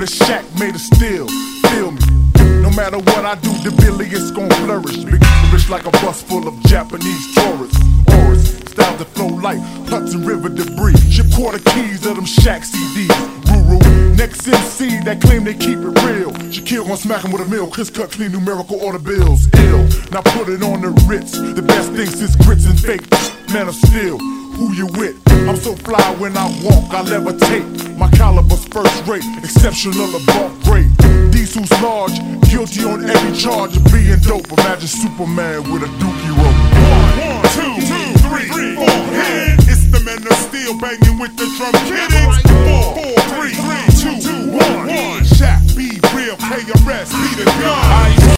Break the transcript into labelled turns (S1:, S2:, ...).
S1: a shack made of steel. Feel me? No matter what I do, the Billy is gon' flourish. Big rich like a bus full of Japanese tourists. Auras, styles that flow like Hudson River debris. Ship quarter keys of them shack CDs. Rural, next MC that claim they keep it real. Shaquille gon' smack him with a mill. Chris cut clean numerical order bills. Ill, now put it on the Ritz. The best thing since grits and fake. Man of steel, who you with? I'm so fly when I walk, I levitate. My caliber's first rate, exceptional above grade. These who's large, guilty on every charge of being dope. Imagine Superman with a dookie rope.
S2: 1, 2, 3, 4, hit. It's the men of steel banging with the drum kiddings. 4, 3, 2, 1. Shaq, be real, KRS, be the gun.